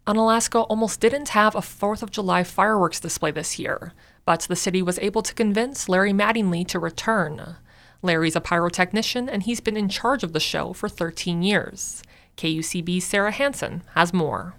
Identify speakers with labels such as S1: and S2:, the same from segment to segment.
S1: Unalaska almost didn't have a 4th of July fireworks display this year, but the city was able to convince Larry Mattingly to return. Larry's a pyrotechnician, and he's been in charge of the show for 13 years. KUCB's Sarah Hansen has more.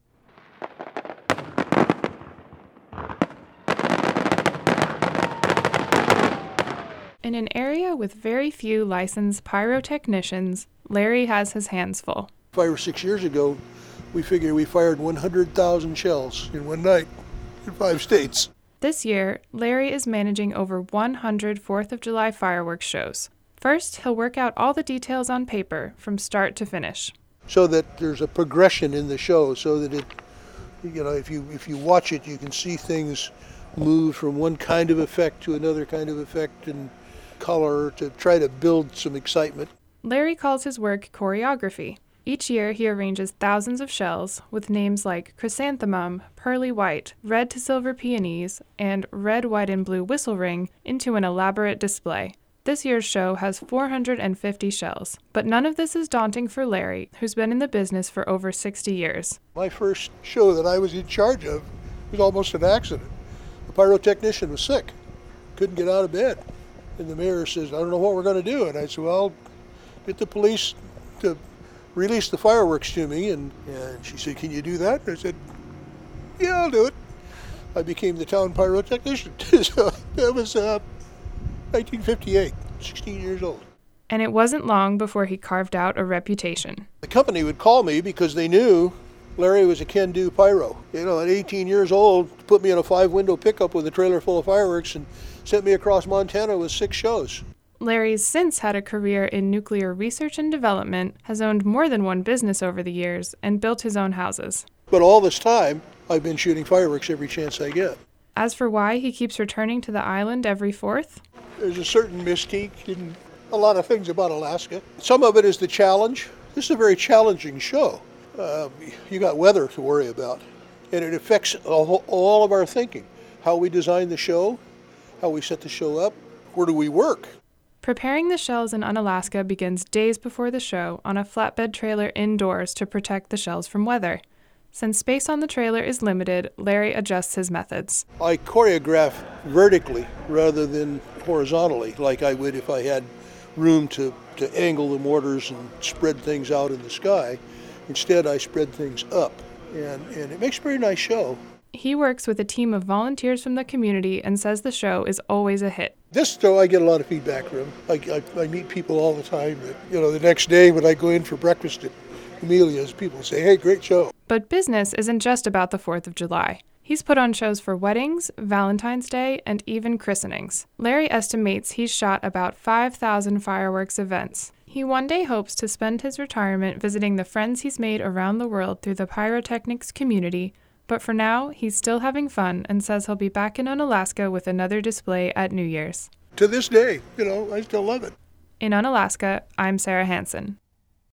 S2: In an area with very few licensed pyrotechnicians, Larry has his hands full.
S3: 5 or 6 years ago, we figured we fired 100,000 shells in one night in 5 states.
S2: This year, Larry is managing over 100 4th of July fireworks shows. First, he'll work out all the details on paper from start to finish.
S3: So that there's a progression in the show, so that it, if you watch it, you can see things move from one kind of effect to another kind of effect and color to try to build some excitement.
S2: Larry calls his work choreography. Each year, he arranges thousands of shells with names like chrysanthemum, pearly white, red to silver peonies, and red, white, and blue whistle ring into an elaborate display. This year's show has 450 shells, but none of this is daunting for Larry, who's been in the business for over 60 years.
S3: My first show that I was in charge of was almost an accident. The pyrotechnician was sick, couldn't get out of bed. And the mayor says, I don't know what we're going to do. And I said, well, get the police to release the fireworks to me. And she said, can you do that? And I said, yeah, I'll do it. I became the town pyrotechnician. So that was 1958, 16 years old.
S2: And it wasn't long before he carved out a reputation.
S3: The company would call me because they knew Larry was a can-do pyro. At 18 years old, put me in a 5-window pickup with a trailer full of fireworks and sent me across Montana with 6 shows.
S2: Larry's since had a career in nuclear research and development, has owned more than one business over the years, and built his own houses.
S3: But all this time, I've been shooting fireworks every chance I get.
S2: As for why he keeps returning to the island every 4th?
S3: There's a certain mystique in a lot of things about Alaska. Some of it is the challenge. This is a very challenging show. You got weather to worry about, and it affects all of our thinking. How we design the show, how we set the show up, where do we work?
S2: Preparing the shells in Unalaska begins days before the show on a flatbed trailer indoors to protect the shells from weather. Since space on the trailer is limited, Larry adjusts his methods.
S3: I choreograph vertically rather than horizontally, like I would if I had room to angle the mortars and spread things out in the sky. Instead, I spread things up, and it makes a very nice show.
S2: He works with a team of volunteers from the community and says the show is always a hit.
S3: This show I get a lot of feedback from. I meet people all the time that, the next day when I go in for breakfast at Amelia's, people say, hey, great show.
S2: But business isn't just about the 4th of July. He's put on shows for weddings, Valentine's Day, and even christenings. Larry estimates he's shot about 5,000 fireworks events. He one day hopes to spend his retirement visiting the friends he's made around the world through the pyrotechnics community, but for now, he's still having fun and says he'll be back in Unalaska with another display at New Year's.
S3: To this day, I still love it.
S2: In Unalaska, I'm Sarah Hansen.